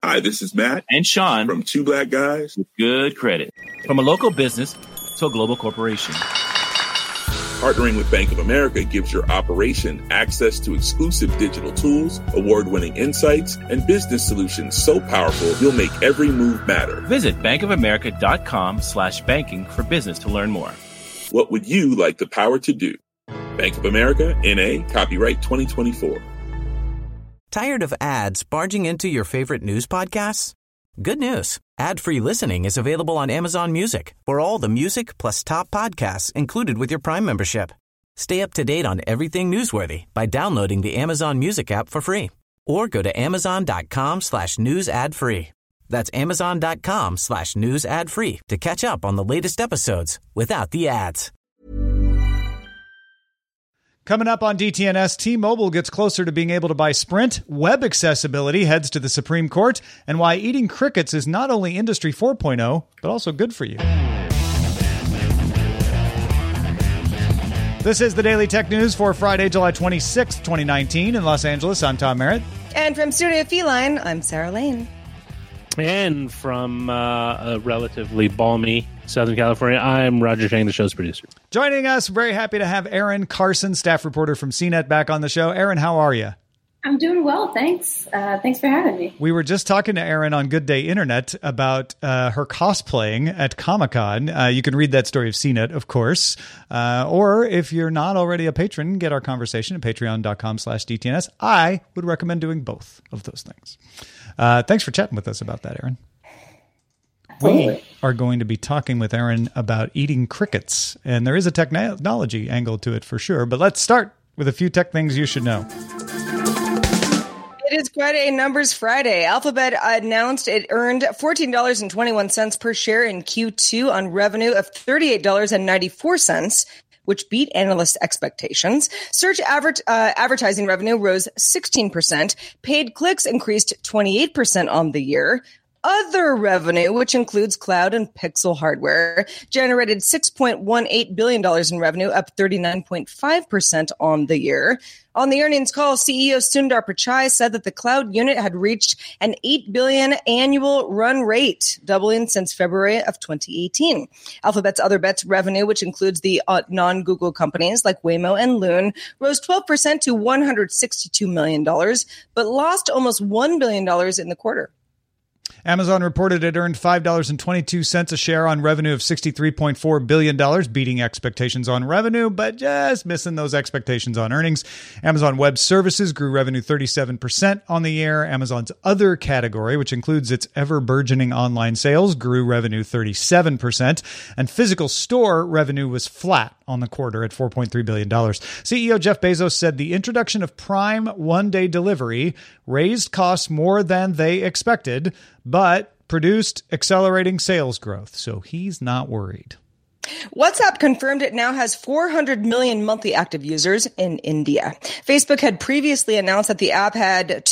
Hi, this is Matt and Sean from Two Black Guys with Good Credit. From a local business to a global corporation. Partnering with Bank of America gives your operation access to exclusive digital tools, award-winning insights, and business solutions so powerful you'll make every move matter. Visit bankofamerica.com/banking for business to learn more. What would you like the power to do? Bank of America, N.A., copyright 2024. Tired of ads barging into your favorite news podcasts? Good news. Ad-free listening is available on Amazon Music for all the music plus top podcasts included with your Prime membership. Stay up to date on everything newsworthy by downloading the Amazon Music app for free or go to amazon.com/news ad free. That's amazon.com/news ad free to catch up on the latest episodes without the ads. Coming up on DTNS, T-Mobile gets closer to being able to buy Sprint, web accessibility heads to the Supreme Court, and why eating crickets is not only Industry 4.0, but also good for you. This is the Daily Tech News for Friday, July 26th, 2019. In Los Angeles, I'm Tom Merritt. And from Studio Feline, I'm Sarah Lane. And from a relatively balmy Southern California, I'm Roger Chang, the show's producer. Joining us, very happy to have Erin Carson, staff reporter from CNET, back on the show. Erin, how are you? I'm doing well, thanks. Thanks for having me. We were just talking to Erin on Good Day Internet about her cosplaying at Comic-Con. You can read that story of CNET, of course. Or if you're not already a patron, get our conversation at patreon.com/DTNS. I would recommend doing both of those things. Thanks for chatting with us about that, Erin. We are going to be talking with Erin about eating crickets, and there is a technology angle to it for sure. But let's start with a few tech things you should know. It is quite a numbers Friday. Alphabet announced it earned $14.21 per share in Q2 on revenue of $38.94. which beat analyst expectations. Search advertising revenue rose 16%. Paid clicks increased 28% on the year. Other revenue, which includes cloud and Pixel hardware, generated $6.18 billion in revenue, up 39.5% on the year. On the earnings call, CEO Sundar Pichai said that the cloud unit had reached an $8 billion annual run rate, doubling since February of 2018. Alphabet's Other Bets revenue, which includes the non-Google companies like Waymo and Loon, rose 12% to $162 million, but lost almost $1 billion in the quarter. Amazon reported it earned $5.22 a share on revenue of $63.4 billion, beating expectations on revenue, but just missing those expectations on earnings. Amazon Web Services grew revenue 37% on the year. Amazon's other category, which includes its ever-burgeoning online sales, grew revenue 37%, and physical store revenue was flat on the quarter at $4.3 billion. CEO Jeff Bezos said the introduction of Prime one-day delivery raised costs more than they expected, but produced accelerating sales growth. So he's not worried. WhatsApp confirmed it now has 400 million monthly active users in India. Facebook had previously announced that the app had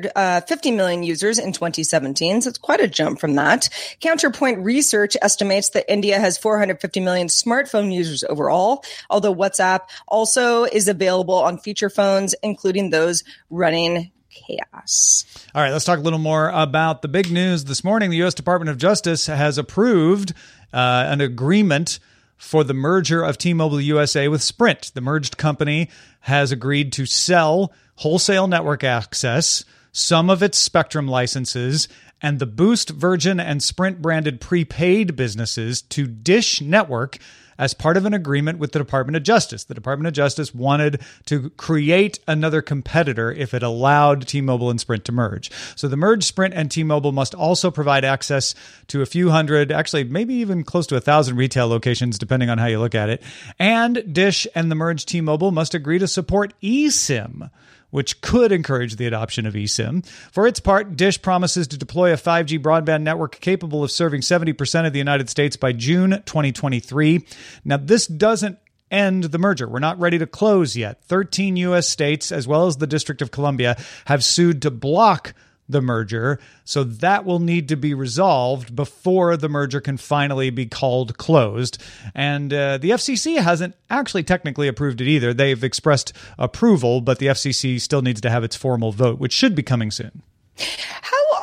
250 million users in 2017, so it's quite a jump from that. Counterpoint Research estimates that India has 450 million smartphone users overall, although WhatsApp also is available on feature phones, including those running chaos. All right, let's talk a little more about the big news this morning. The U.S. Department of Justice has approved an agreement for the merger of T-Mobile USA with Sprint. The merged company has agreed to sell wholesale network access, some of its Spectrum licenses, and the Boost, Virgin, and Sprint branded prepaid businesses to Dish Network as part of an agreement with the Department of Justice. The Department of Justice wanted to create another competitor if it allowed T-Mobile and Sprint to merge. So the merged Sprint and T-Mobile must also provide access to a few hundred, actually maybe even close to 1,000 retail locations, depending on how you look at it. And Dish and the merged T-Mobile must agree to support eSIM, which could encourage the adoption of eSIM. For its part, Dish promises to deploy a 5G broadband network capable of serving 70% of the United States by June 2023. Now, this doesn't end the merger. We're not ready to close yet. 13 U.S. states, as well as the District of Columbia, have sued to block the merger, so that will need to be resolved before the merger can finally be called closed. And the FCC hasn't actually technically approved it either. They've expressed approval, but the FCC still needs to have its formal vote, which should be coming soon. How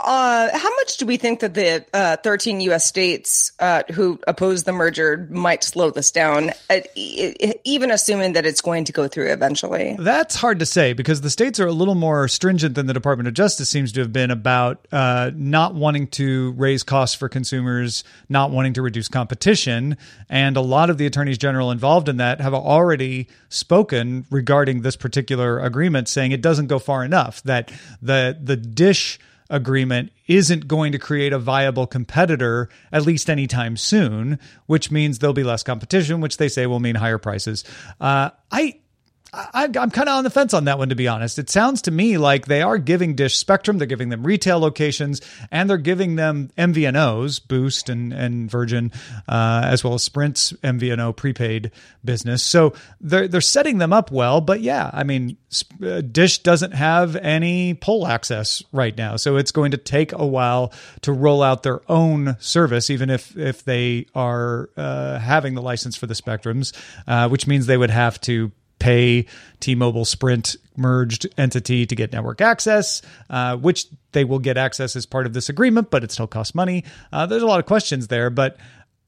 how much do we think that the 13 U.S. states who oppose the merger might slow this down, even assuming that it's going to go through eventually? That's hard to say because the states are a little more stringent than the Department of Justice seems to have been about not wanting to raise costs for consumers, not wanting to reduce competition. And a lot of the attorneys general involved in that have already spoken regarding this particular agreement, saying it doesn't go far enough, that the Dish agreement isn't going to create a viable competitor, at least anytime soon, which means there'll be less competition, which they say will mean higher prices. I'm kind of on the fence on that one, to be honest. It sounds to me like they are giving Dish spectrum, they're giving them retail locations, and they're giving them MVNOs, Boost and Virgin, as well as Sprint's MVNO prepaid business. So they're setting them up well. But yeah, I mean, Dish doesn't have any pole access right now, so it's going to take a while to roll out their own service, even if they are having the license for the spectrums, which means they would have to pay T-Mobile Sprint merged entity to get network access, which they will get access as part of this agreement, but it still costs money. There's a lot of questions there, but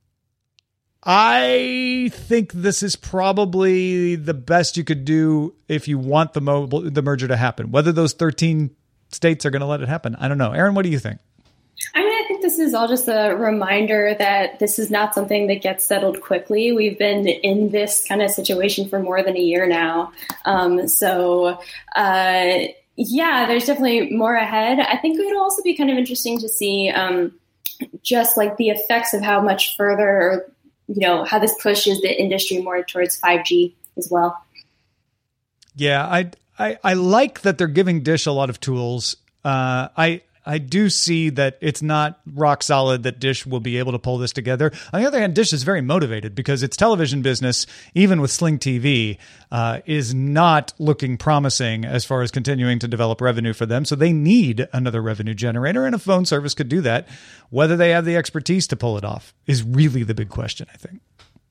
I think this is probably the best you could do if you want the merger to happen. Whether those 13 states are going to let it happen, I don't know. Aaron, what do you think? I mean, I think this is all just a reminder that this is not something that gets settled quickly. We've been in this kind of situation for more than a year now. Yeah, there's definitely more ahead. I think it would also be kind of interesting to see just like the effects of how much further, how this pushes the industry more towards 5G as well. Yeah, I like that they're giving Dish a lot of tools. I do see that it's not rock solid that Dish will be able to pull this together. On the other hand, Dish is very motivated because its television business, even with Sling TV, is not looking promising as far as continuing to develop revenue for them. So they need another revenue generator, and a phone service could do that. Whether they have the expertise to pull it off is really the big question, I think.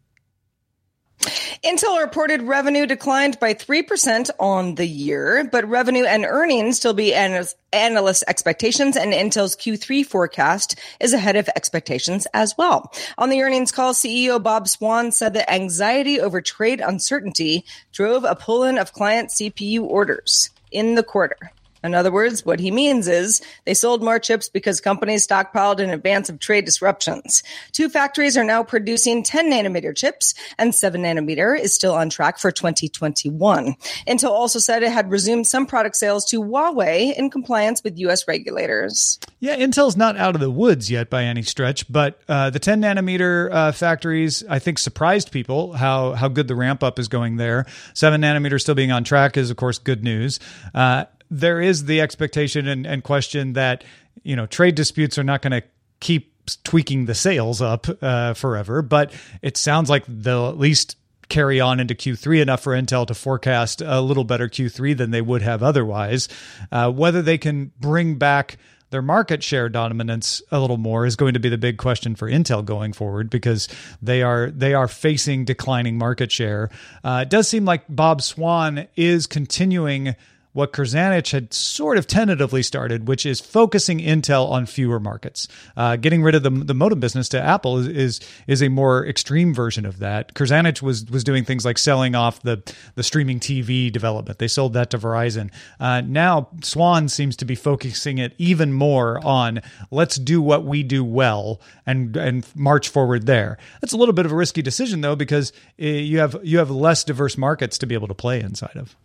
Intel reported revenue declined by 3% on the year, but revenue and earnings still beat analyst expectations, and Intel's Q3 forecast is ahead of expectations as well. On the earnings call, CEO Bob Swan said that anxiety over trade uncertainty drove a pull-in of client CPU orders in the quarter. In other words, what he means is they sold more chips because companies stockpiled in advance of trade disruptions. 2 factories are now producing 10-nanometer chips, and 7-nanometer is still on track for 2021. Intel also said it had resumed some product sales to Huawei in compliance with U.S. regulators. Yeah, Intel's not out of the woods yet by any stretch, but the 10-nanometer factories, I think, surprised people how good the ramp-up is going there. 7-nanometer still being on track is, of course, good news. There is the expectation and question that, trade disputes are not going to keep tweaking the sales up forever, but it sounds like they'll at least carry on into Q3 enough for Intel to forecast a little better Q3 than they would have otherwise. Whether they can bring back their market share dominance a little more is going to be the big question for Intel going forward, because they are facing declining market share. It does seem like Bob Swan is continuing what Kurzanich had sort of tentatively started, which is focusing Intel on fewer markets. Getting rid of the modem business to Apple is a more extreme version of that. Kurzanich was doing things like selling off the streaming TV development. They sold that to Verizon. Now Swan seems to be focusing it even more on let's do what we do well and march forward there. That's a little bit of a risky decision though, because you have less diverse markets to be able to play inside of.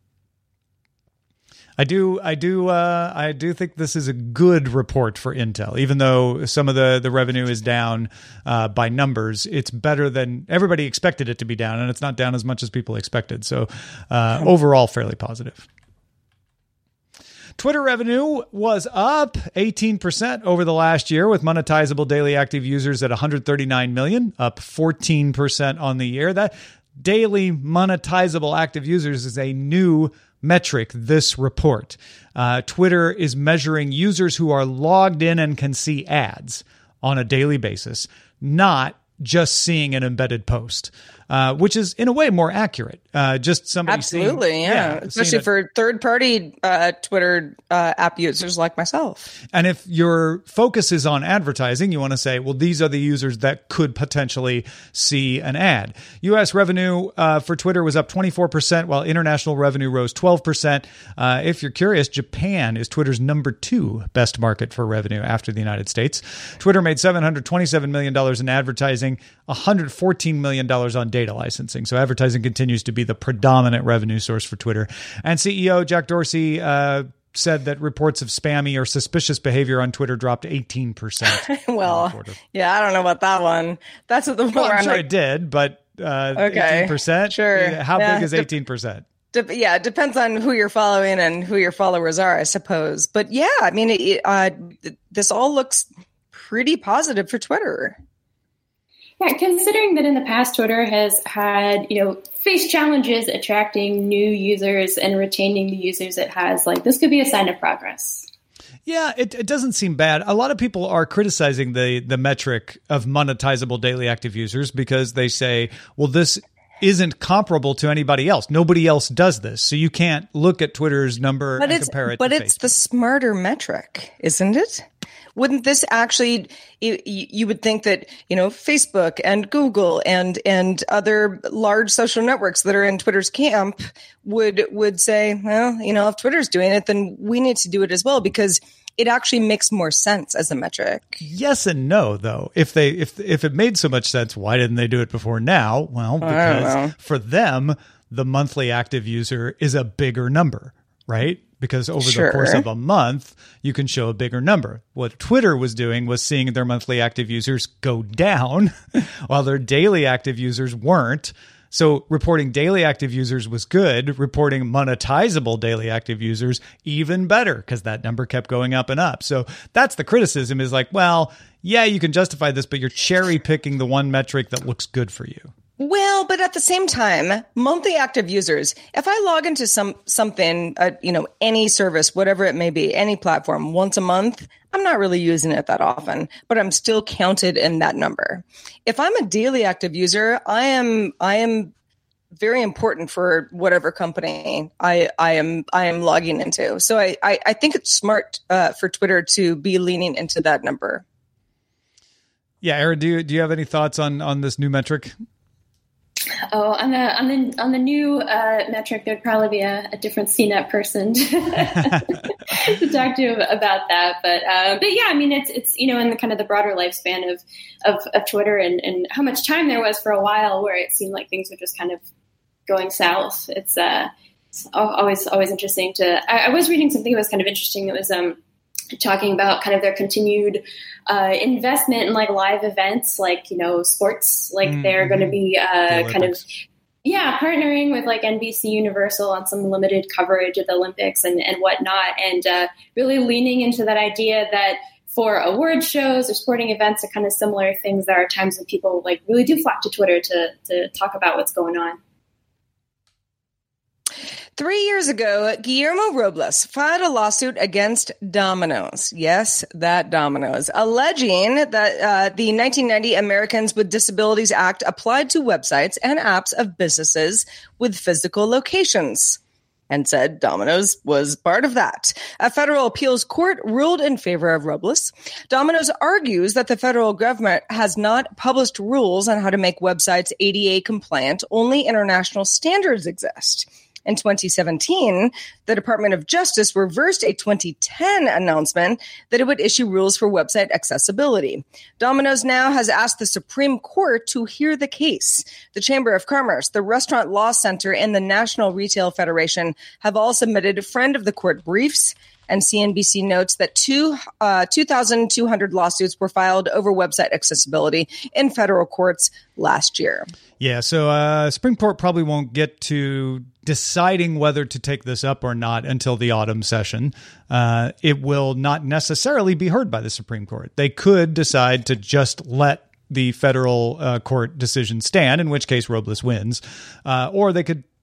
I do think this is a good report for Intel, even though some of the revenue is down by numbers. It's better than everybody expected it to be down, and it's not down as much as people expected. So overall, fairly positive. Twitter revenue was up 18% over the last year, with monetizable daily active users at 139 million, up 14% on the year. That daily monetizable active users is a new metric this report. Twitter is measuring users who are logged in and can see ads on a daily basis, not just seeing an embedded post. which is in a way more accurate. Just somebody Absolutely, especially for third-party Twitter app users like myself. And if your focus is on advertising, you want to say, well, these are the users that could potentially see an ad. U.S. revenue for Twitter was up 24%, while international revenue rose 12%. If you're curious, Japan is Twitter's number 2 best market for revenue after the United States. Twitter made $727 million in advertising, $114 million on data licensing. So advertising continues to be the predominant revenue source for Twitter. And CEO Jack Dorsey said that reports of spammy or suspicious behavior on Twitter dropped 18%. Well, yeah, I don't know about that one. That's what the one well, I'm sure it did, but okay, 18%? Sure. How big is 18%? It depends on who you're following and who your followers are, I suppose. But yeah, I mean, this all looks pretty positive for Twitter. Yeah, considering that in the past, Twitter has had, faced challenges attracting new users and retaining the users it has, like this could be a sign of progress. Yeah, it doesn't seem bad. A lot of people are criticizing the metric of monetizable daily active users because they say, well, this isn't comparable to anybody else. Nobody else does this. So you can't look at Twitter's number and compare it to Facebook. But it's the smarter metric, isn't it? Wouldn't this actually, you would think that, Facebook and Google and other large social networks that are in Twitter's camp would say, well, if Twitter's doing it, then we need to do it as well, because it actually makes more sense as a metric. Yes and no, though. If it made so much sense, why didn't they do it before now? Well, because for them, the monthly active user is a bigger number, right? Because over the course of a month, you can show a bigger number. What Twitter was doing was seeing their monthly active users go down while their daily active users weren't. So reporting daily active users was good. Reporting monetizable daily active users, even better, because that number kept going up and up. So that's the criticism, is like, well, yeah, you can justify this, but you're cherry picking the one metric that looks good for you. Well, but at the same time, monthly active users, if I log into something, any service, whatever it may be, any platform once a month, I'm not really using it that often, but I'm still counted in that number. If I'm a daily active user, I am very important for whatever company I am logging into. So I think it's smart for Twitter to be leaning into that number. Yeah, Erin, do you have any thoughts on this new metric? Oh, on the new metric, there'd probably be a different CNET person to talk to about that. But yeah, I mean, it's in the kind of the broader lifespan of Twitter and how much time there was for a while where it seemed like things were just kind of going south. It's always interesting I was reading something that was kind of interesting. That was talking about kind of their continued investment in like live events, like, sports, like they're going to be kind of, partnering with like NBC Universal on some limited coverage of the Olympics and whatnot. And really leaning into that idea that for award shows or sporting events or kind of similar things, there are times when people like really do flock to Twitter to talk about what's going on. 3 years ago, Guillermo Robles filed a lawsuit against Domino's. Yes, that Domino's, alleging that the 1990 Americans with Disabilities Act applied to websites and apps of businesses with physical locations, and said Domino's was part of that. A federal appeals court ruled in favor of Robles. Domino's argues that the federal government has not published rules on how to make websites ADA compliant. Only international standards exist. In 2017, the Department of Justice reversed a 2010 announcement that it would issue rules for website accessibility. Domino's now has asked the Supreme Court to hear the case. The Chamber of Commerce, the Restaurant Law Center, and the National Retail Federation have all submitted friend of the court briefs. And CNBC notes that 2,200 lawsuits were filed over website accessibility in federal courts last year. Yeah, so Supreme Court probably won't get to deciding whether to take this up or not until the autumn session. It will not necessarily be heard by the Supreme Court. They could decide to just let the federal court decision stand, in which case Robles wins, or they could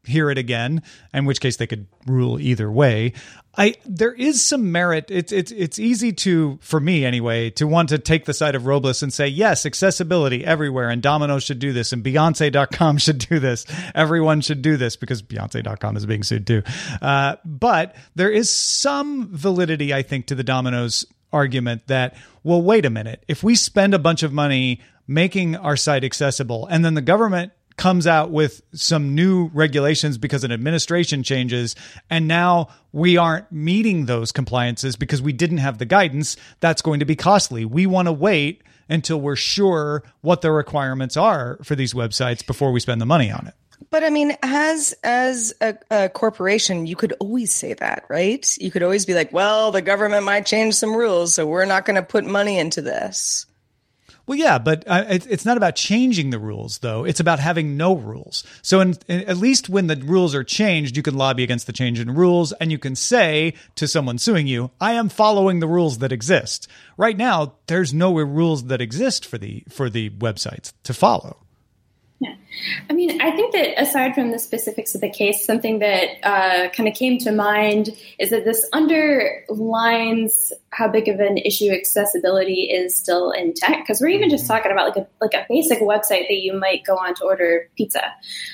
hear it again, in which case they could rule either way. There is some merit. It's easy to, for me anyway, to want to take the side of Robles and say, yes, accessibility everywhere, and Domino's should do this, and Beyonce.com should do this. Everyone should do this, because Beyonce.com is being sued too. But there is some validity, I think, to the Domino's argument that, well, wait a minute. If we spend a bunch of money making our site accessible, and then the government comes out with some new regulations because an administration changes, and now we aren't meeting those compliances because we didn't have the guidance, that's going to be costly. We want to wait until we're sure what the requirements are for these websites before we spend the money on it. But I mean, as a corporation, you could always say that, right? You could always be like, well, the government might change some rules, so we're not going to put money into this. Well, yeah, but it's not about changing the rules, though. It's about having no rules. So at least when the rules are changed, you can lobby against the change in rules, and you can say to someone suing you, I am following the rules that exist. Right now, there's no rules that exist for the websites to follow. Yeah. I mean, I think that aside from the specifics of the case, something that kind of came to mind is that this underlines how big of an issue accessibility is still in tech. Because we're even just talking about like a basic website that you might go on to order pizza.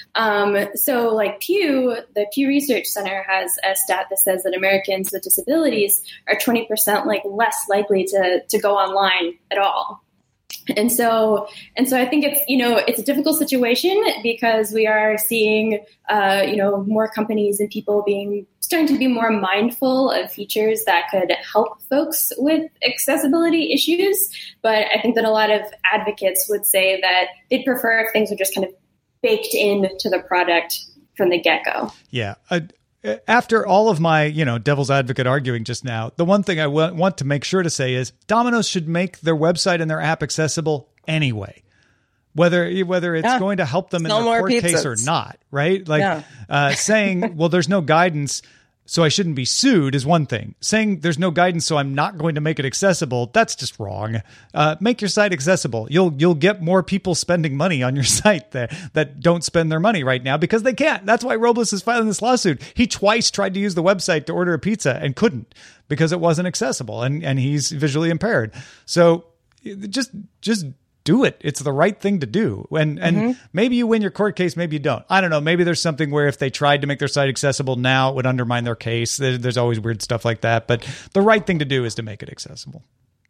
So like the Pew Research Center has a stat that says that Americans with disabilities are 20% like less likely to go online at all. And so I think it's a difficult situation because we are seeing, more companies and people starting to be more mindful of features that could help folks with accessibility issues. But I think that a lot of advocates would say that they'd prefer if things were just kind of baked into the product from the get-go. Yeah. After all of my, devil's advocate arguing just now, the one thing I want to make sure to say is Domino's should make their website and their app accessible anyway, whether it's going to help them in their court case or not, right? Like saying, well, there's no guidance, so I shouldn't be sued is one thing. Saying there's no guidance, so I'm not going to make it accessible, that's just wrong. Make your site accessible. You'll get more people spending money on your site that don't spend their money right now because they can't. That's why Robles is filing this lawsuit. He twice tried to use the website to order a pizza and couldn't because it wasn't accessible, and he's visually impaired. So just do it. It's the right thing to do. And maybe you win your court case, maybe you don't. I don't know. Maybe there's something where if they tried to make their site accessible now, it would undermine their case. There's always weird stuff like that. But the right thing to do is to make it accessible.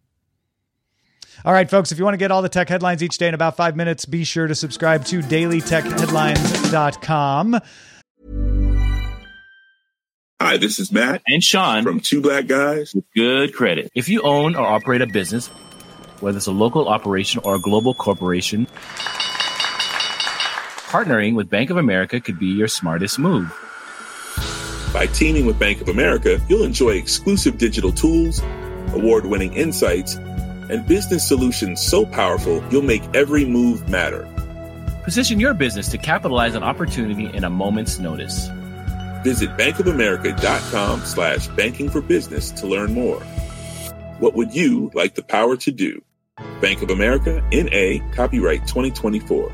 All right, folks, if you want to get all the tech headlines each day in about 5 minutes, be sure to subscribe to dailytechheadlines.com. Hi, this is Matt and Sean from Two Black Guys with Good Credit. If you own or operate a business, whether it's a local operation or a global corporation, partnering with Bank of America could be your smartest move. By teaming with Bank of America, you'll enjoy exclusive digital tools, award-winning insights, and business solutions so powerful you'll make every move matter. Position your business to capitalize on opportunity in a moment's notice. Visit bankofamerica.com/banking for business to learn more. What would you like the power to do? Bank of America, N.A., copyright 2024.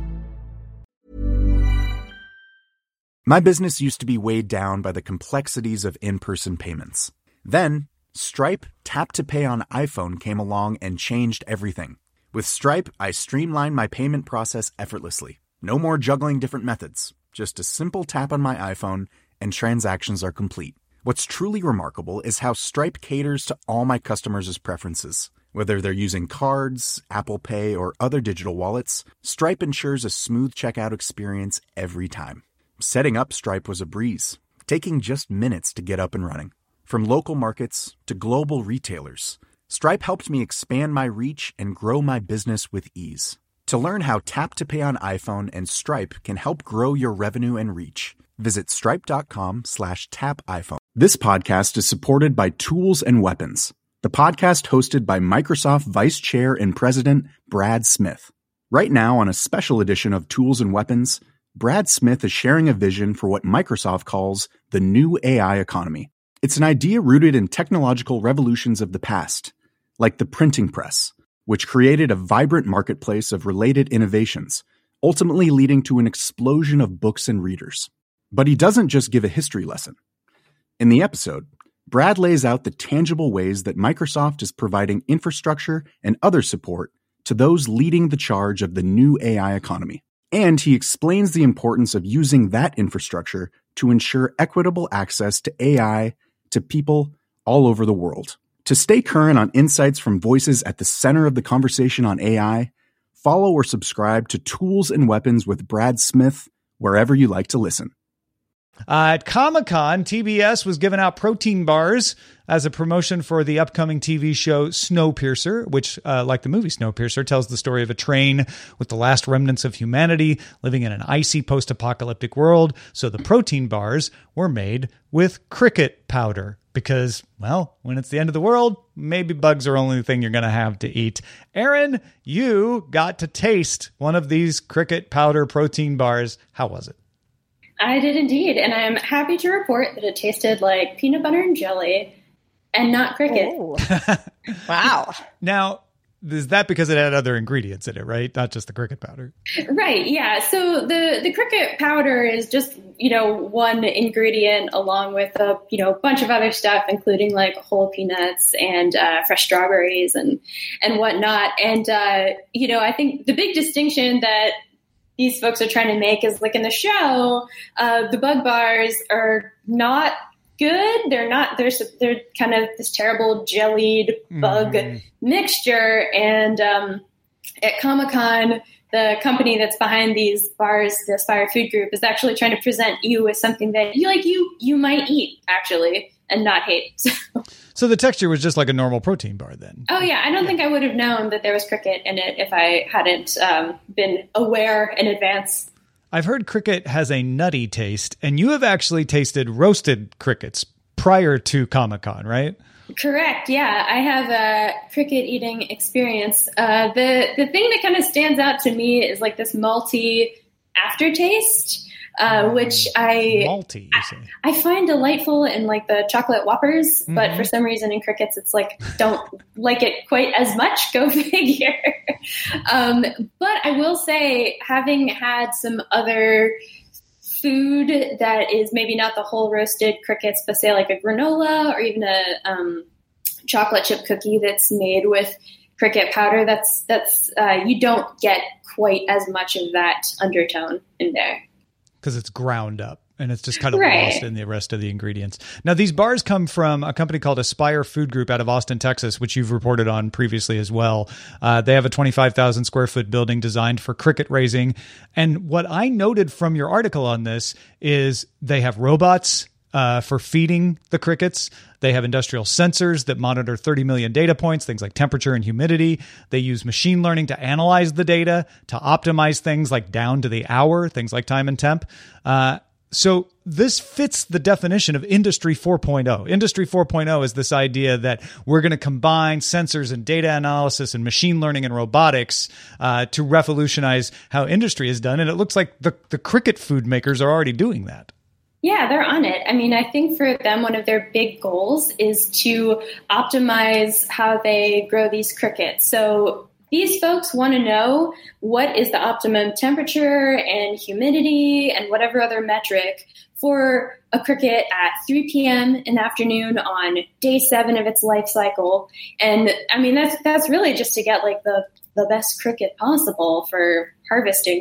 My business used to be weighed down by the complexities of in-person payments. Then, Stripe Tap to Pay on iPhone came along and changed everything. With Stripe, I streamlined my payment process effortlessly. No more juggling different methods. Just a simple tap on my iPhone and transactions are complete. What's truly remarkable is how Stripe caters to all my customers' preferences. Whether they're using cards, Apple Pay, or other digital wallets, Stripe ensures a smooth checkout experience every time. Setting up Stripe was a breeze, taking just minutes to get up and running. From local markets to global retailers, Stripe helped me expand my reach and grow my business with ease. To learn how Tap to Pay on iPhone and Stripe can help grow your revenue and reach, visit stripe.com/tapiphone. This podcast is supported by Tools and Weapons, the podcast hosted by Microsoft Vice Chair and President Brad Smith. Right now, on a special edition of Tools and Weapons, Brad Smith is sharing a vision for what Microsoft calls the new AI economy. It's an idea rooted in technological revolutions of the past, like the printing press, which created a vibrant marketplace of related innovations, ultimately leading to an explosion of books and readers. But he doesn't just give a history lesson. In the episode, Brad lays out the tangible ways that Microsoft is providing infrastructure and other support to those leading the charge of the new AI economy. And he explains the importance of using that infrastructure to ensure equitable access to AI to people all over the world. To stay current on insights from voices at the center of the conversation on AI, follow or subscribe to Tools and Weapons with Brad Smith wherever you like to listen. At Comic-Con, TBS was giving out protein bars as a promotion for the upcoming TV show Snowpiercer, which, like the movie Snowpiercer, tells the story of a train with the last remnants of humanity living in an icy post-apocalyptic world. So the protein bars were made with cricket powder because, well, when it's the end of the world, maybe bugs are only the thing you're going to have to eat. Aaron, you got to taste one of these cricket powder protein bars. How was it? I did indeed, and I'm happy to report that it tasted like peanut butter and jelly and not cricket. Wow. Now, is that because it had other ingredients in it, right? Not just the cricket powder. Right, yeah. So the cricket powder is just, one ingredient along with a, bunch of other stuff, including like whole peanuts and fresh strawberries and whatnot. And, I think the big distinction that these folks are trying to make is like in the show, the bug bars are not good. They're kind of this terrible jellied bug mixture. And at Comic-Con, the company that's behind these bars, the Aspire Food Group, is actually trying to present you with something that you might eat actually and not hate. So the texture was just like a normal protein bar then? Oh, yeah. I don't think I would have known that there was cricket in it if I hadn't been aware in advance. I've heard cricket has a nutty taste, and you have actually tasted roasted crickets prior to Comic-Con, right? Correct. Yeah, I have a cricket eating experience. The thing that kind of stands out to me is like this malty aftertaste. Which malty, you say? I find delightful in like the chocolate Whoppers, but for some reason in crickets, it's like, don't like it quite as much. Go figure. But I will say, having had some other food that is maybe not the whole roasted crickets, but say like a granola or even a chocolate chip cookie that's made with cricket powder, that's you don't get quite as much of that undertone in there. Because it's ground up and it's just kind of lost in the rest of the ingredients. Now, these bars come from a company called Aspire Food Group out of Austin, Texas, which you've reported on previously as well. They have a 25,000 square foot building designed for cricket raising. And what I noted from your article on this is they have robots for feeding the crickets. They have industrial sensors that monitor 30 million data points, things like temperature and humidity. They use machine learning to analyze the data, to optimize things like down to the hour, things like time and temp. So this fits the definition of Industry 4.0. Industry 4.0 is this idea that we're going to combine sensors and data analysis and machine learning and robotics to revolutionize how industry is done. And it looks like the cricket food makers are already doing that. Yeah, they're on it. I mean, I think for them, one of their big goals is to optimize how they grow these crickets. So these folks want to know what is the optimum temperature and humidity and whatever other metric for a cricket at 3 p.m. in the afternoon on day 7 of its life cycle. And I mean, that's really just to get like the best cricket possible for harvesting.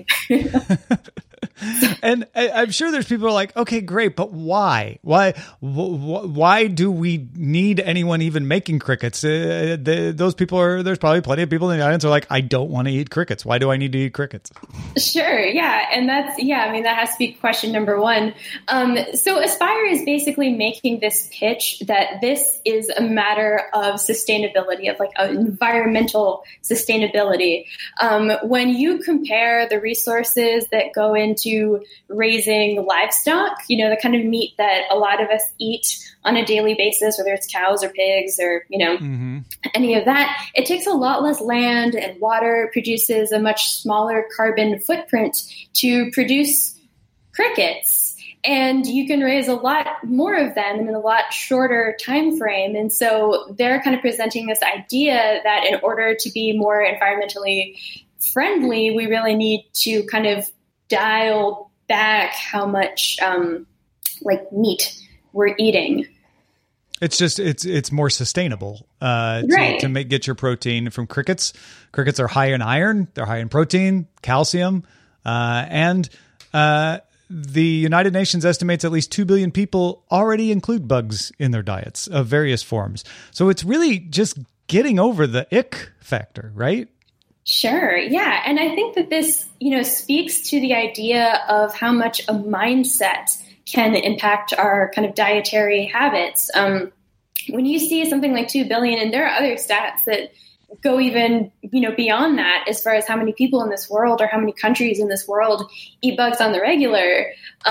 And I'm sure there's people who are like, okay, great, but why? Why do we need anyone even making crickets? There's probably plenty of people in the audience who are like, I don't want to eat crickets. Why do I need to eat crickets? Sure, yeah, and I mean, that has to be question number one. So Aspire is basically making this pitch that this is a matter of sustainability, of like environmental sustainability. When you compare the resources that go into raising livestock, the kind of meat that a lot of us eat on a daily basis, whether it's cows or pigs or, any of that, it takes a lot less land and water, produces a much smaller carbon footprint to produce crickets. And you can raise a lot more of them in a lot shorter time frame. And so they're kind of presenting this idea that in order to be more environmentally friendly, we really need to kind of dial back how much like meat we're eating. It's just it's more sustainable Right. to get your protein from crickets. Crickets are high in iron, they're high in protein, calcium, and the United Nations estimates at least 2 billion people already include bugs in their diets of various forms. So it's really just getting over the ick factor, right? Sure. Yeah. And I think that this, speaks to the idea of how much a mindset can impact our kind of dietary habits. When you see something like 2 billion, and there are other stats that go even, beyond that, as far as how many people in this world or how many countries in this world eat bugs on the regular.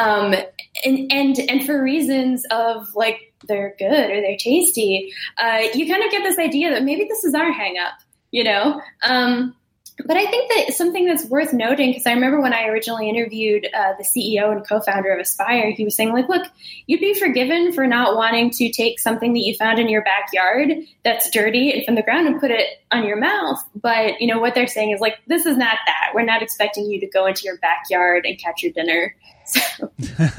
And for reasons of like, they're good or they're tasty, you kind of get this idea that maybe this is our hang up, But I think that something that's worth noting, because I remember when I originally interviewed the CEO and co-founder of Aspire, he was saying, like, look, you'd be forgiven for not wanting to take something that you found in your backyard that's dirty and from the ground and put it on your mouth. But, what they're saying is, like, this is not that. We're not expecting you to go into your backyard and catch your dinner. So.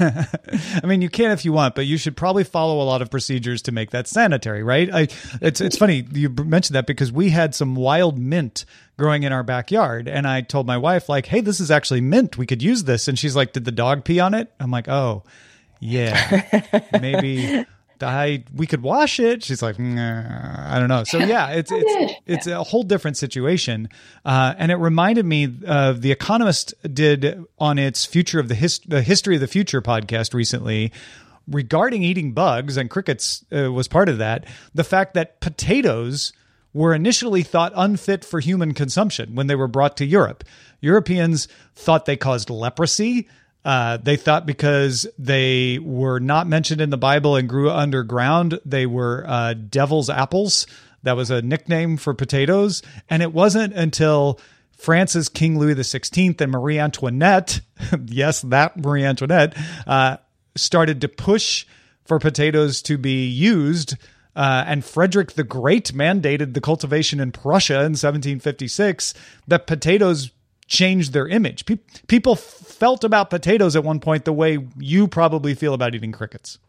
I mean, you can if you want, but you should probably follow a lot of procedures to make that sanitary, right? It's funny you mentioned that because we had some wild mint growing in our backyard, and I told my wife, like, hey, this is actually mint. We could use this. And she's like, did the dog pee on it? I'm like, oh, yeah, maybe we could wash it. She's like, nah, I don't know. So yeah, it's a whole different situation. And it reminded me of The Economist did on its Future of the History of the Future podcast recently regarding eating bugs, and crickets was part of that. The fact that potatoes were initially thought unfit for human consumption when they were brought to Europe. Europeans thought they caused leprosy. They thought because they were not mentioned in the Bible and grew underground, they were devil's apples. That was a nickname for potatoes. And it wasn't until France's King Louis XVI and Marie Antoinette, yes, that Marie Antoinette, started to push for potatoes to be used. And Frederick the Great mandated the cultivation in Prussia in 1756, that potatoes changed their image. People felt about potatoes at one point the way you probably feel about eating crickets.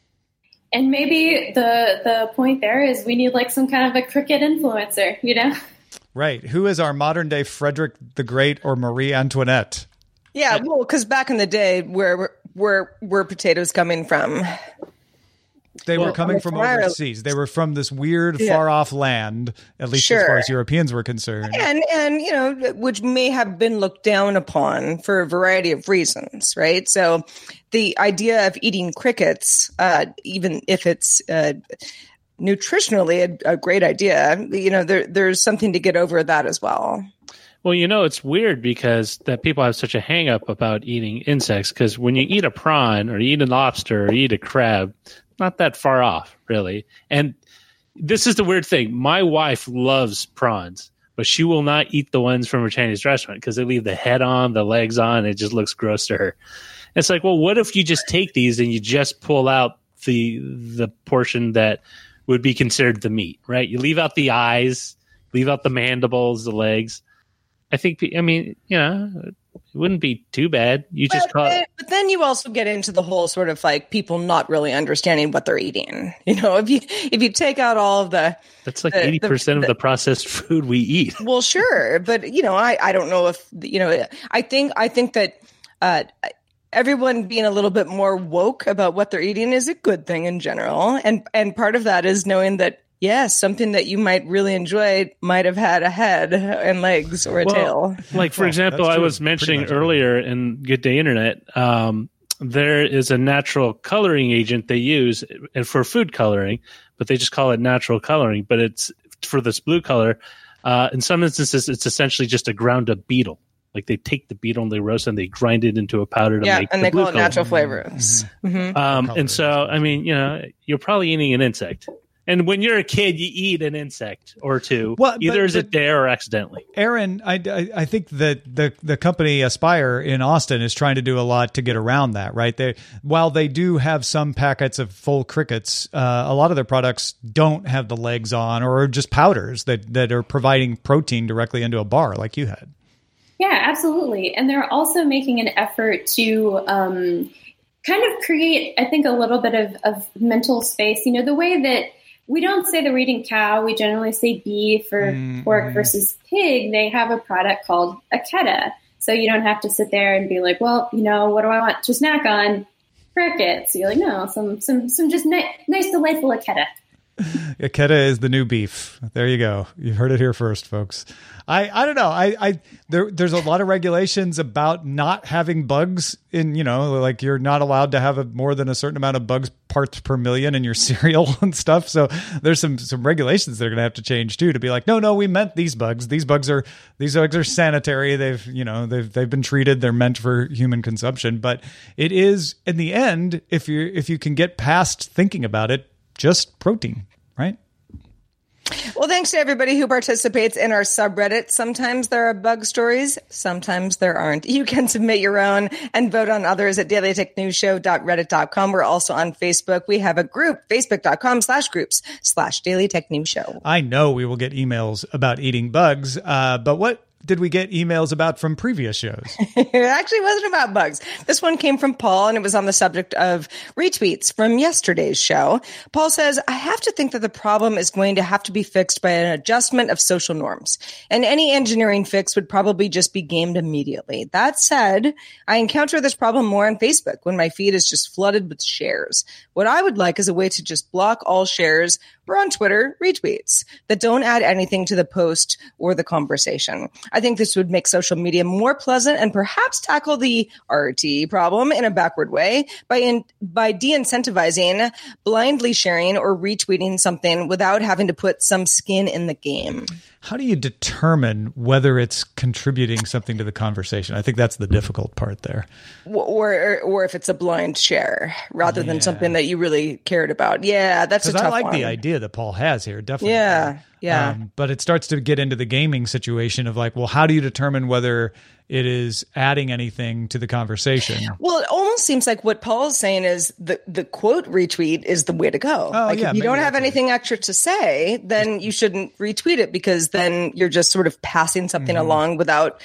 And maybe the point there is we need like some kind of a cricket influencer, Right. Who is our modern day Frederick the Great or Marie Antoinette? Yeah, well, because back in the day, where were potatoes coming from? They were coming from overseas. They were from this weird, far-off land, at least as far as Europeans were concerned. And which may have been looked down upon for a variety of reasons, right? So the idea of eating crickets, even if it's nutritionally a great idea, there's something to get over that as well. Well, it's weird because that people have such a hang up about eating insects, because when you eat a prawn or you eat a lobster or you eat a crab, not that far off, really. And this is the weird thing. My wife loves prawns, but she will not eat the ones from a Chinese restaurant because they leave the head on, the legs on. It just looks gross to her. It's like, well, what if you just take these and you just pull out the portion that would be considered the meat, right? You leave out the eyes, leave out the mandibles, the legs. It wouldn't be too bad. But then you also get into the whole sort of like people not really understanding what they're eating. If you take out all of that's like 80% of the processed food we eat. Well, sure, but I don't know if I think that everyone being a little bit more woke about what they're eating is a good thing in general, and part of that is knowing that. Yes, something that you might really enjoy might have had a head and legs or a tail. Like, for example, I was mentioning earlier in Good Day Internet, there is a natural coloring agent they use for food coloring, but they just call it natural coloring. But it's for this blue color. In some instances, it's essentially just a ground up beetle. Like they take the beetle and they roast and they grind it into a powder to make and the they blue call it color. natural flavors. Mm-hmm. And so, you're probably eating an insect. And when you're a kid, you eat an insect or two, either is it there or accidentally. Aaron, I think that the company Aspire in Austin is trying to do a lot to get around that, right? While they do have some packets of full crickets, a lot of their products don't have the legs on or are just powders that are providing protein directly into a bar like you had. Yeah, absolutely. And they're also making an effort to kind of create, I think, a little bit of mental space. You know, the way that we don't say the reading cow, we generally say beef or pork versus pig. They have a product called Aketa. So you don't have to sit there and be like, well, you know, what do I want to snack on? Crickets. So you're like, no, some just nice, delightful Aketa. Aketa is the new beef. There you go. You heard it here first, folks. I don't know. There's a lot of regulations about not having bugs in, you know, like you're not allowed to have more than a certain amount of bugs parts per million in your cereal and stuff. So there's some regulations that are going to have to change too, to be like, no, we meant these bugs. These bugs are sanitary. They've been treated. They're meant for human consumption. But it is, in the end, if you can get past thinking about it, just protein, right? Well, thanks to everybody who participates in our subreddit. Sometimes there are bug stories, sometimes there aren't. You can submit your own and vote on others at dailytechnewsshow.reddit.com. We're also on Facebook. We have a group, facebook.com/groups/dailytechnewsshow. I know we will get emails about eating bugs, but what did we get emails about from previous shows? It actually wasn't about bugs. This one came from Paul, and it was on the subject of retweets from yesterday's show. Paul says, I have to think that the problem is going to have to be fixed by an adjustment of social norms, and any engineering fix would probably just be gamed immediately. That said, I encounter this problem more on Facebook when my feed is just flooded with shares. What I would like is a way to just block all shares, or on Twitter, retweets that don't add anything to the post or the conversation. I think this would make social media more pleasant and perhaps tackle the RT problem in a backward way by de-incentivizing blindly sharing or retweeting something without having to put some skin in the game. How do you determine whether it's contributing something to the conversation? I think that's the difficult part there. Or if it's a blind share rather than something that you really cared about. Yeah, that's a tough one. I like the idea that Paul has here, definitely. Yeah. But it starts to get into the gaming situation of like, well, how do you determine whether it is adding anything to the conversation? Well, it almost seems like what Paul's saying is the quote retweet is the way to go. Oh, if you don't have anything extra to say, then you shouldn't retweet it, because then you're just sort of passing something along without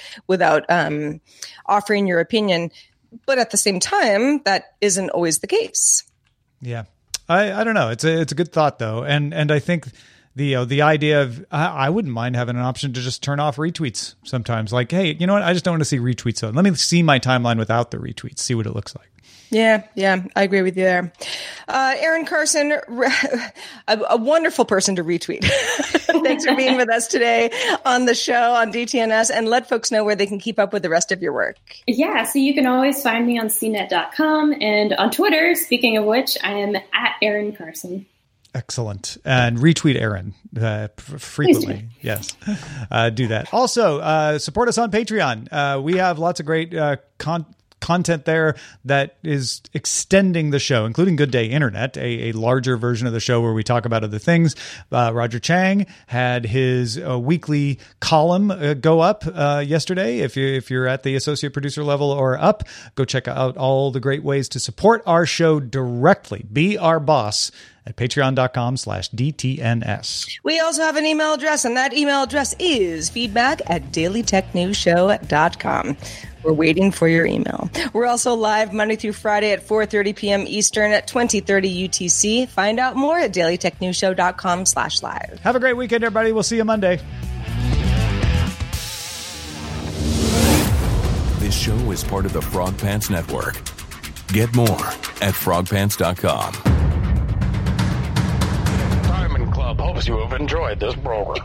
offering your opinion. But at the same time, that isn't always the case. Yeah. I don't know. It's a good thought though. And I think the idea of, I wouldn't mind having an option to just turn off retweets sometimes. Like, hey, you know what? I just don't want to see retweets. So let me see my timeline without the retweets, see what it looks like. Yeah, I agree with you there. Aaron Carson, a wonderful person to retweet. Thanks for being with us today on the show on DTNS, and let folks know where they can keep up with the rest of your work. Yeah, so you can always find me on cnet.com and on Twitter, speaking of which, I am at Aaron Carson. Excellent. And retweet Aaron frequently. Yes. Do that. Also, support us on Patreon. We have lots of great content there that is extending the show, including Good Day Internet, a larger version of the show where we talk about other things. Roger Chang had his weekly column go up yesterday. If you're at the associate producer level or up, go check out all the great ways to support our show directly. Be our boss at patreon.com/DTNS. We also have an email address, and that email address is feedback@dailytechnewsshow.com. We're waiting for your email. We're also live Monday through Friday at 4:30 p.m. Eastern at 20:30 UTC. Find out more at dailytechnewsshow.com/live. Have a great weekend, everybody. We'll see you Monday. This show is part of the Frog Pants Network. Get more at frogpants.com. Diamond Club hopes you have enjoyed this program.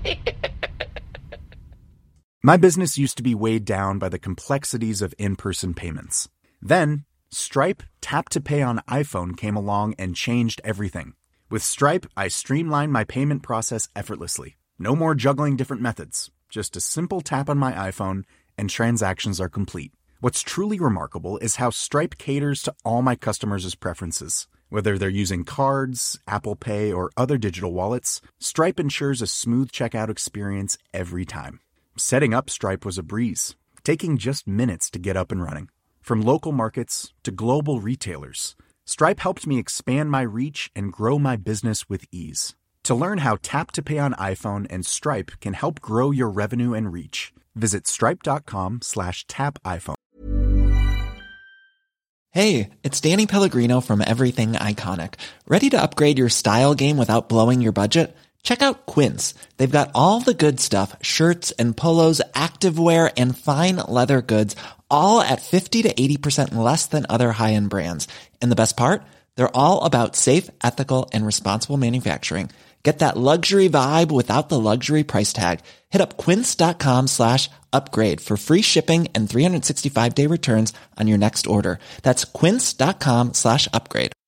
My business used to be weighed down by the complexities of in-person payments. Then, Stripe Tap to Pay on iPhone came along and changed everything. With Stripe, I streamlined my payment process effortlessly. No more juggling different methods. Just a simple tap on my iPhone and transactions are complete. What's truly remarkable is how Stripe caters to all my customers' preferences. Whether they're using cards, Apple Pay, or other digital wallets, Stripe ensures a smooth checkout experience every time. Setting up Stripe was a breeze, taking just minutes to get up and running. From local markets to global retailers, Stripe helped me expand my reach and grow my business with ease. To learn how Tap to Pay on iPhone and Stripe can help grow your revenue and reach, Visit stripe.com/tapiphone. Hey, it's Danny Pellegrino from Everything Iconic. Ready to upgrade your style game without blowing your budget? Check out Quince. They've got all the good stuff, shirts and polos, activewear, and fine leather goods, all at 50 to 80% less than other high-end brands. And the best part? They're all about safe, ethical, and responsible manufacturing. Get that luxury vibe without the luxury price tag. Hit up quince.com/upgrade for free shipping and 365-day returns on your next order. That's quince.com/upgrade.